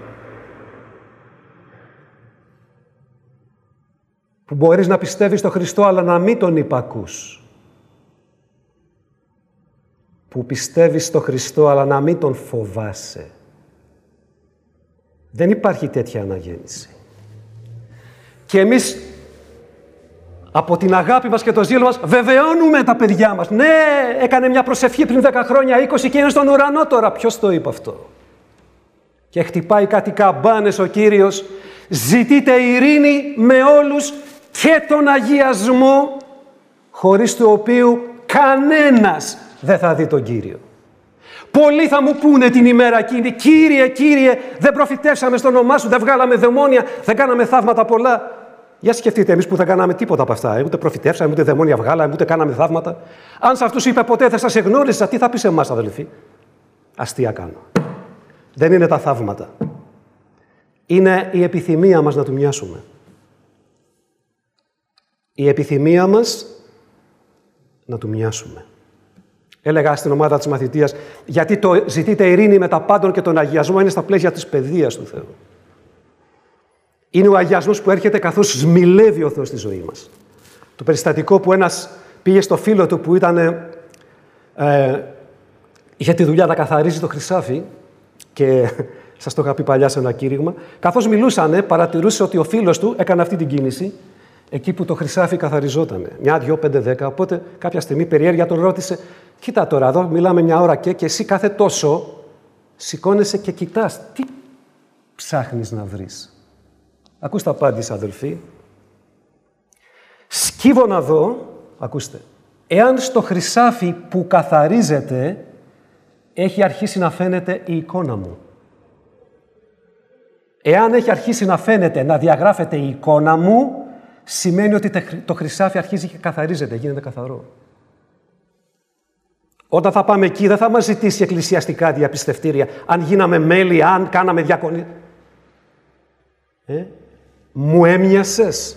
Που μπορείς να πιστεύεις στο Χριστό, αλλά να μην τον υπακούς. Που πιστεύεις στο Χριστό, αλλά να μην τον φοβάσαι. Δεν υπάρχει τέτοια αναγέννηση. Και εμείς, από την αγάπη μας και το ζήλο μας, βεβαιώνουμε τα παιδιά μας. Ναι, έκανε μια προσευχή πριν 10 χρόνια, 20 και είναι στον ουρανό τώρα. Ποιος το είπε αυτό? Και χτυπάει κάτι καμπάνες ο Κύριος. Ζητείτε ειρήνη με όλους και τον αγιασμό, χωρίς του οποίου κανένας δεν θα δει τον Κύριο. Πολλοί θα μου πούνε την ημέρα εκείνη, Κύριε, Κύριε, δεν προφητεύσαμε στο όνομά Σου, δεν βγάλαμε δαιμόνια, δεν κάναμε θαύματα πολλά. Για σκεφτείτε, εμείς που δεν κάναμε τίποτα από αυτά, ούτε προφητεύσαμε, ούτε δαιμόνια βγάλαμε, ούτε κάναμε θαύματα. Αν σε αυτούς είπε ποτέ δεν σας εγνώρισα, τι θα πει σε εμάς, αδελφοί? Αστεία κάνω. Δεν είναι τα θαύματα. Είναι η επιθυμία μας να Του μοιάσουμε. Η επιθυμία μας να Του μοιάσουμε. Έλεγα στην ομάδα της μαθητείας, γιατί το ζητείτε ειρήνη με τα πάντων και τον αγιασμό είναι στα πλαίσια της παιδείας του Θεού. Είναι ο αγιασμός που έρχεται καθώς σμιλεύει ο Θεός στη ζωή μας. Το περιστατικό που ένας πήγε στο φίλο του που είχε τη δουλειά να καθαρίζει το χρυσάφι και σας το είχα πει παλιά σε ένα κήρυγμα. Καθώς μιλούσανε, παρατηρούσε ότι ο φίλος του έκανε αυτή την κίνηση εκεί που το χρυσάφι καθαριζότανε. 1, 2, 5, 10. Οπότε κάποια στιγμή περιέργεια τον ρώτησε, κοίτα τώρα εδώ μιλάμε μια ώρα και εσύ κάθε τόσο σηκώνεσαι και κοιτάς. Τι ψάχνεις να βρεις? Ακούστε απάντηση, αδελφοί. Σκύβω να δω, ακούστε, εάν στο χρυσάφι που καθαρίζεται έχει αρχίσει να φαίνεται η εικόνα μου. Εάν έχει αρχίσει να φαίνεται, να διαγράφεται η εικόνα μου, σημαίνει ότι το χρυσάφι αρχίζει και καθαρίζεται, γίνεται καθαρό. Όταν θα πάμε εκεί δεν θα μας ζητήσει εκκλησιαστικά διαπιστευτήρια, αν γίναμε μέλη, αν κάναμε διακονή. Μου έμοιασες.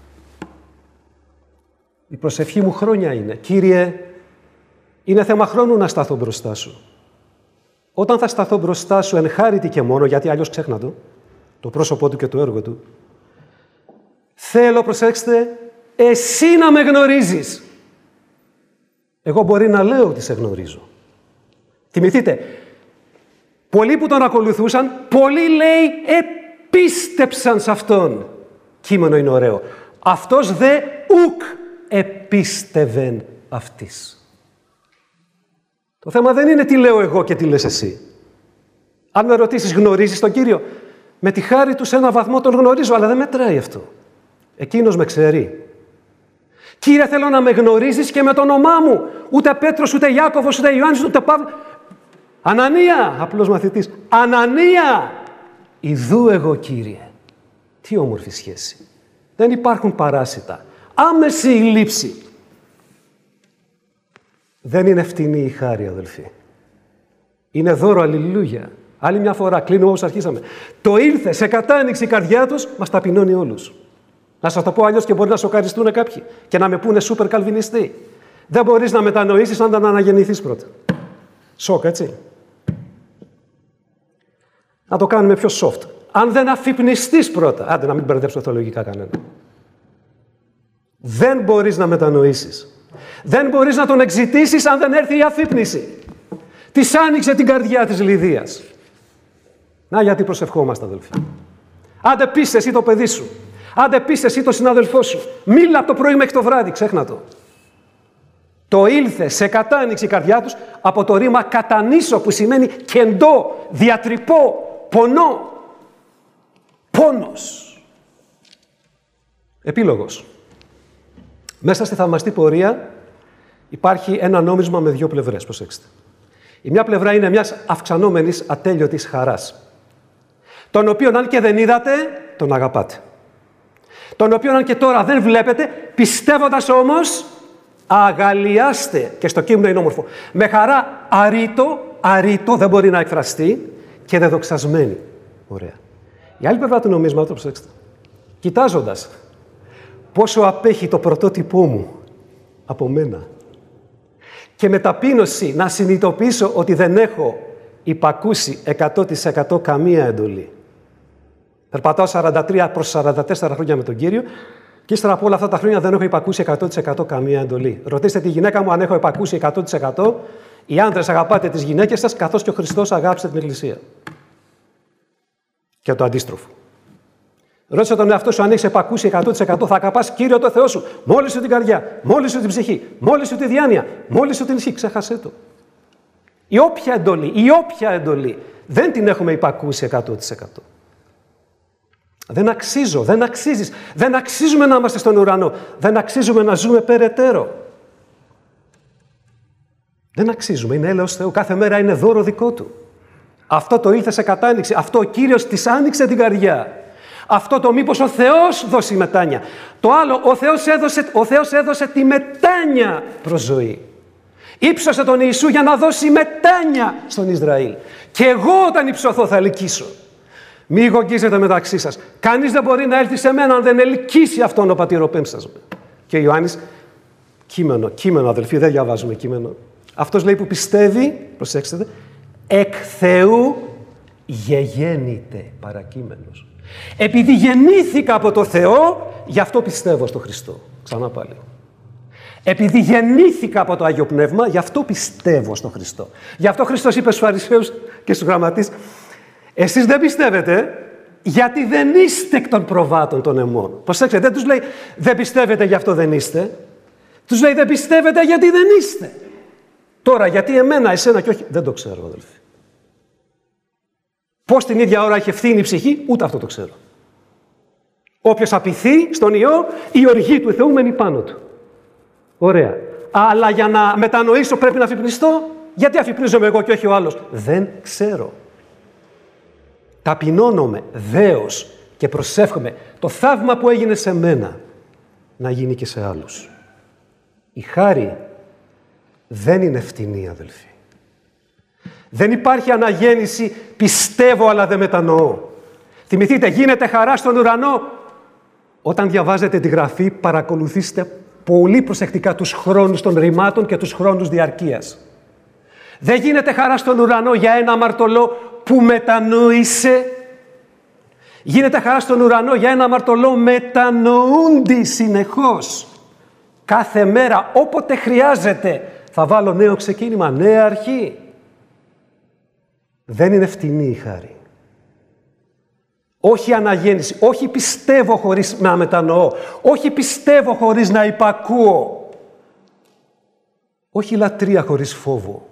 Η προσευχή μου χρόνια είναι. Κύριε, είναι θέμα χρόνου να σταθώ μπροστά σου. Όταν θα σταθώ μπροστά σου εν χάριτη και μόνο, γιατί αλλιώς ξέχνα το πρόσωπό του και το έργο του, θέλω, προσέξτε, εσύ να με γνωρίζεις. Εγώ μπορεί να λέω ότι σε γνωρίζω. Θυμηθείτε, πολλοί που τον ακολουθούσαν, πολλοί, λέει, επίστεψαν σε Αυτόν. Κείμενο είναι ωραίο. Αυτός δε ουκ επίστευεν αυτής. Το θέμα δεν είναι τι λέω εγώ και τι λες εσύ. Αν με ρωτήσεις, γνωρίζεις τον Κύριο? Με τη χάρη του σε έναν βαθμό τον γνωρίζω, αλλά δεν μετράει αυτό. Εκείνος με ξέρει. Κύριε, θέλω να με γνωρίζεις και με το όνομά μου. Ούτε Πέτρος, ούτε Ιάκωβος, ούτε Ιωάννης, ούτε Παύλος. Ανανία, απλός μαθητής. Ανανία, ιδού εγώ, Κύριε. Τι όμορφη σχέση. Δεν υπάρχουν παράσιτα. Άμεση η λήψη. Δεν είναι φτηνή η χάρη, αδελφοί. Είναι δώρο, αλληλούια. Άλλη μια φορά, κλείνω όπως αρχίσαμε. Το ήλθε, σε κατάνοιξε η καρδιά τους, μας ταπεινώνει όλους. Να σας το πω αλλιώς και μπορεί να σοκαριστούν κάποιοι και να με πούνε σούπερ καλβινιστή. Δεν μπορείς να μετανοήσεις αν δεν αναγεννηθείς πρώτα. Σοκ, έτσι. Να το κάνουμε πιο soft. Αν δεν αφυπνιστείς πρώτα. Άντε, να μην μπερδέψω θεολογικά κανένα. Δεν μπορείς να μετανοήσεις. Δεν μπορείς να τον εξητήσεις αν δεν έρθει η αφύπνιση. Της άνοιξε την καρδιά της Λιδίας. Να, γιατί προσευχόμαστε, αδελφοί. Άντε πεις εσύ το παιδί σου. Άντε πεις εσύ το συνάδελφό σου. Μίλα από το πρωί μέχρι το βράδυ, ξέχνα το. Το ήλθε, σε κατάνοιξε η καρδιά τους από το ρήμα κατανήσω, που σημαίνει κεντώ, διατρυπώ, πονώ. Πόνος. Επίλογος. Μέσα στη θαυμαστή πορεία υπάρχει ένα νόμισμα με δύο πλευρές, προσέξτε. Η μια πλευρά είναι μιας αυξανόμενης ατέλειωτης χαράς, τον οποίον αν και δεν είδατε, τον αγαπάτε. Τον οποίον αν και τώρα δεν βλέπετε, πιστεύοντας όμως, αγαλιάστε, και στο κείμενο είναι όμορφο, με χαρά αρήτο, δεν μπορεί να εκφραστεί, και δεδοξασμένη. Ωραία. Η άλλη πλευρά του νομίσματος, προσέξτε, κοιτάζοντας πόσο απέχει το πρωτότυπό μου από μένα και με ταπείνωση να συνειδητοποιήσω ότι δεν έχω υπακούσει 100% καμία εντολή. Περπατάω 43 προς 44 χρόνια με τον Κύριο και ύστερα από όλα αυτά τα χρόνια δεν έχω υπακούσει 100% καμία εντολή. Ρωτήστε τη γυναίκα μου αν έχω υπακούσει 100%. Οι άντρες αγαπάτε τις γυναίκες σας καθώς και ο Χριστός αγάπησε την Εκκλησία. Και το αντίστροφο. Ρώτησε τον εαυτό σου αν έχεις επακούσει 100%, θα αγαπάς Κύριο το Θεό σου, μόλις σου την καρδιά, μόλις σου την ψυχή, μόλις σου τη διάνοια, μόλις σου την ισχύ. Ξέχασέ το. Η όποια εντολή, δεν την έχουμε υπακούσει 100%. Δεν αξίζω, δεν αξίζεις, δεν αξίζουμε να είμαστε στον ουρανό, δεν αξίζουμε να ζούμε περαιτέρω. Δεν αξίζουμε, είναι έλεος Θεού, κάθε μέρα είναι δώρο δικό Του. Αυτό το ήλθε σε κατάνοιξη, αυτό ο Κύριος της άνοιξε την καρδιά. Αυτό το μήπως ο Θεός δώσει μετάνοια. Το άλλο, ο Θεός έδωσε τη μετάνοια προς ζωή. Ήψωσε τον Ιησού για να δώσει μετάνοια στον Ισραήλ. Και εγώ όταν υψωθώ θα ελκύσω. Μη γογγίζετε μεταξύ σας. Κανείς δεν μπορεί να έλθει σε μένα αν δεν ελκύσει αυτόν ο πατηροπέμψας μου. Και ο Ιωάννης, κείμενο αδελφοί, δεν διαβάζουμε κείμενο. Αυτός λέει που πιστεύει, προσέξτε, εκ Θεού γεγέννηται, παρακείμενος. Επειδή γεννήθηκα από το Θεό, γι' αυτό πιστεύω στο Χριστό. Ξανά πάλι. Επειδή γεννήθηκα από το Άγιο Πνεύμα, γι' αυτό πιστεύω στο Χριστό. Γι' αυτό ο Χριστός είπε στους Φαρισαίους και στους γραμματείς, εσείς δεν πιστεύετε γιατί δεν είστε εκ των προβάτων των αιμών. Προσέξτε, δεν τους λέει δεν πιστεύετε γι' αυτό δεν είστε. Τους λέει δεν πιστεύετε γιατί δεν είστε. Τώρα γιατί εμένα, εσένα και όχι, δεν το ξέρω αδελφοί. Πώς την ίδια ώρα έχει ευθύνη η ψυχή, ούτε αυτό το ξέρω. Όποιος απειθεί στον Υιό, η οργή του Θεού μένει πάνω του. Ωραία. Αλλά για να μετανοήσω πρέπει να αφυπνιστώ. Γιατί αφυπνίζομαι εγώ και όχι ο άλλος? Δεν ξέρω. Ταπεινώνομαι δέος και προσεύχομαι το θαύμα που έγινε σε μένα να γίνει και σε άλλους. Η χάρη δεν είναι φτηνή, αδελφοί. Δεν υπάρχει αναγέννηση, πιστεύω αλλά δεν μετανοώ. Θυμηθείτε, γίνεται χαρά στον ουρανό. Όταν διαβάζετε τη Γραφή, παρακολουθήστε πολύ προσεκτικά τους χρόνους των ρημάτων και τους χρόνους διαρκείας. Δεν γίνεται χαρά στον ουρανό για ένα αμαρτωλό που μετανόησε. Γίνεται χαρά στον ουρανό για ένα αμαρτωλό μετανοούντι συνεχώς. Κάθε μέρα, όποτε χρειάζεται, θα βάλω νέο ξεκίνημα, νέα αρχή. Δεν είναι φτηνή η χάρη. Όχι αναγέννηση, όχι πιστεύω χωρίς να μετανοώ, όχι πιστεύω χωρίς να υπακούω, όχι λατρεία χωρίς φόβο.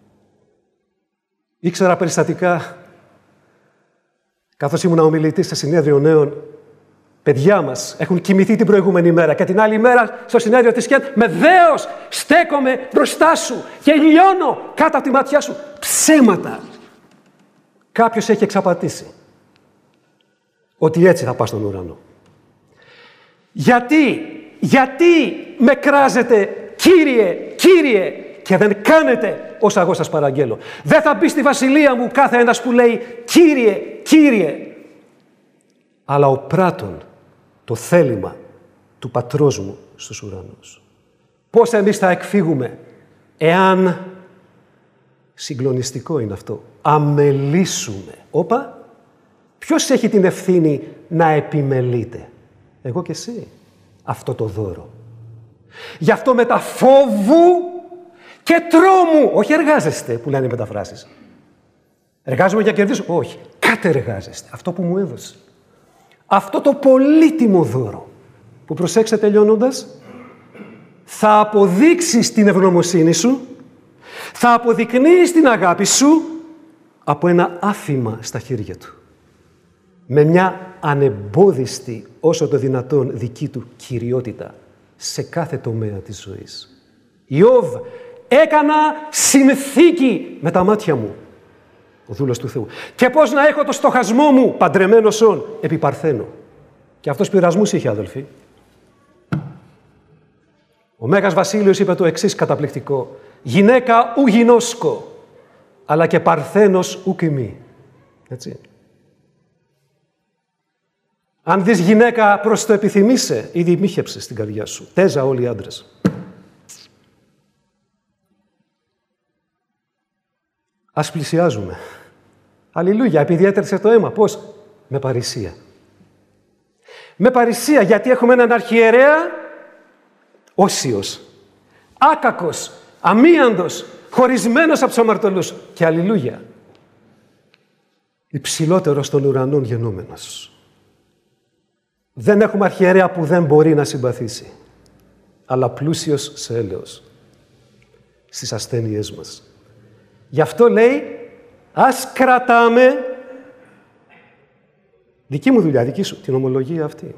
Ήξερα περιστατικά, καθώς ήμουν ομιλητής σε συνέδριο νέων, παιδιά μας έχουν κοιμηθεί την προηγούμενη μέρα και την άλλη μέρα στο συνέδριο της ΚΕΝ με δέος στέκομαι μπροστά σου και λιώνω κάτω από τη ματιά σου. Ψέματα. Κάποιος έχει εξαπατήσει ότι έτσι θα πας στον ουρανό. Γιατί με κράζετε, Κύριε, Κύριε, και δεν κάνετε όσα εγώ σας παραγγέλω. Δεν θα μπει στη βασιλεία μου κάθε ένας που λέει Κύριε, Κύριε. Αλλά ο πράττων, το θέλημα του Πατρός μου στους ουρανούς. Πώς εμείς θα εκφύγουμε εάν, συγκλονιστικό είναι αυτό, αμελήσουμε. Όπα, ποιος έχει την ευθύνη να επιμελείται? Εγώ και εσύ. Αυτό το δώρο. Γι' αυτό μετά φόβου και τρόμου. Όχι εργάζεστε, που λένε οι μεταφράσεις. Εργάζομαι για να κερδίσω. Όχι. Κατεργάζεστε. Αυτό που μου έδωσε. Αυτό το πολύτιμο δώρο που, προσέξτε τελειώνοντας, θα αποδείξεις την ευγνωμοσύνη σου, θα αποδεικνύεις την αγάπη σου από ένα άφημα στα χέρια του. Με μια ανεμπόδιστη, όσο το δυνατόν, δική του κυριότητα σε κάθε τομέα της ζωής. Ιώβ, έκανα συνθήκη με τα μάτια μου, ο δούλος του Θεού. Και πώς να έχω το στοχασμό μου παντρεμένος όν επί Παρθένο. Και αυτός πειρασμούς είχε, αδελφοί. Ο Μέγας Βασίλειος είπε το εξής καταπληκτικό. Γυναίκα ου γινώσκω, αλλά και Παρθένος ου κοιμή. Έτσι. Αν δεις γυναίκα προς το επιθυμείσαι, ήδη μύχεψε στην καρδιά σου. Τέζα όλοι οι άντρες. Ας πλησιάζουμε. Αλληλούια, επειδή έτρεξε το αίμα. Πώς? Με παρησία. Με παρησία, γιατί έχουμε έναν αρχιερέα όσιος, άκακος, αμίαντος, χωρισμένος από τους αμαρτωλούς. Και αλληλούια, υψηλότερος των ουρανών γενόμενος. Δεν έχουμε αρχιερέα που δεν μπορεί να συμπαθήσει, αλλά πλούσιος σε έλεος στις ασθένειές μας. Γι' αυτό λέει, ας κρατάμε, δική μου δουλειά, δική σου, την ομολογία αυτή.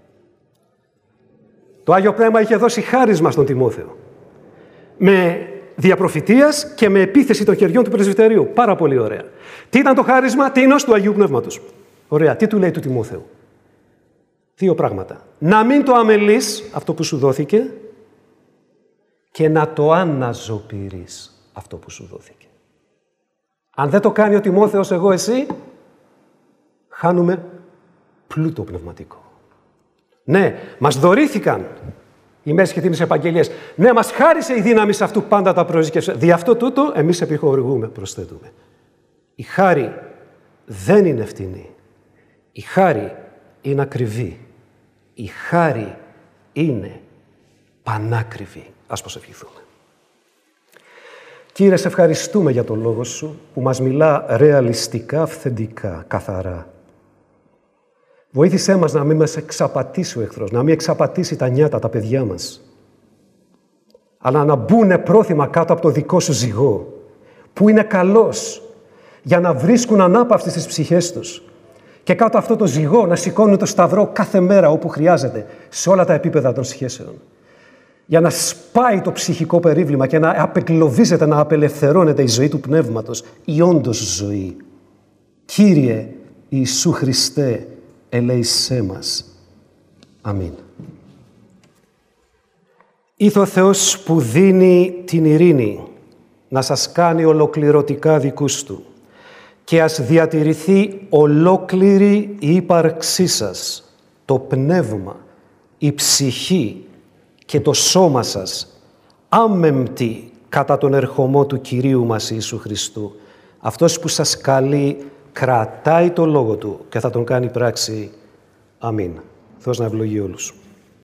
Το Άγιο Πνεύμα είχε δώσει χάρισμα στον Τιμόθεο. Με διαπροφητείας και με επίθεση των χεριών του πρεσβυτερίου. Πάρα πολύ ωραία. Τι ήταν το χάρισμα? Τίνος του Αγίου Πνεύματος. Ωραία. Τι του λέει του Τιμόθεου? Δύο πράγματα. Να μην το αμελείς, αυτό που σου δόθηκε, και να το αναζωπηρείς, αυτό που σου δόθηκε. Αν δεν το κάνει ο Τιμόθεος, εγώ, εσύ, χάνουμε πλούτο πνευματικό. Ναι, μας δωρήθηκαν οι μέρες και τίμες επαγγελίες. Ναι, μας χάρισε η δύναμη σε αυτού πάντα τα προζήκευσε. Δι' αυτό τούτο εμείς επιχορηγούμε, προσθέτουμε. Η χάρη δεν είναι φτηνή. Η χάρη είναι ακριβή. Η χάρη είναι πανάκριβη. Ας προσευχηθούμε. Κύριε, σε ευχαριστούμε για τον Λόγο Σου που μας μιλά ρεαλιστικά, αυθεντικά, καθαρά. Βοήθησέ μας να μην μας εξαπατήσει ο εχθρός, να μην εξαπατήσει τα νιάτα, τα παιδιά μας, αλλά να μπουνε πρόθυμα κάτω από το δικό Σου ζυγό, που είναι καλός, για να βρίσκουν ανάπαυση στις ψυχές τους και κάτω αυτό το ζυγό να σηκώνουν το σταυρό κάθε μέρα όπου χρειάζεται, σε όλα τα επίπεδα των σχέσεων, για να σπάει το ψυχικό περίβλημα και να απεκλωβίζεται, να απελευθερώνεται η ζωή του πνεύματος, η όντως ζωή. Κύριε Ιησού Χριστέ, ελέησέ μας. Αμήν. Ήθε ο Θεός που δίνει την ειρήνη να σας κάνει ολοκληρωτικά δικούς Του και ας διατηρηθεί ολόκληρη η ύπαρξή σας, το πνεύμα, η ψυχή και το σώμα σας, άμεμπτη κατά τον ερχομό του Κυρίου μας Ιησού Χριστού. Αυτός που σας καλεί κρατάει το λόγο Του και θα τον κάνει πράξη. Αμήν. Θεός να ευλογεί όλους.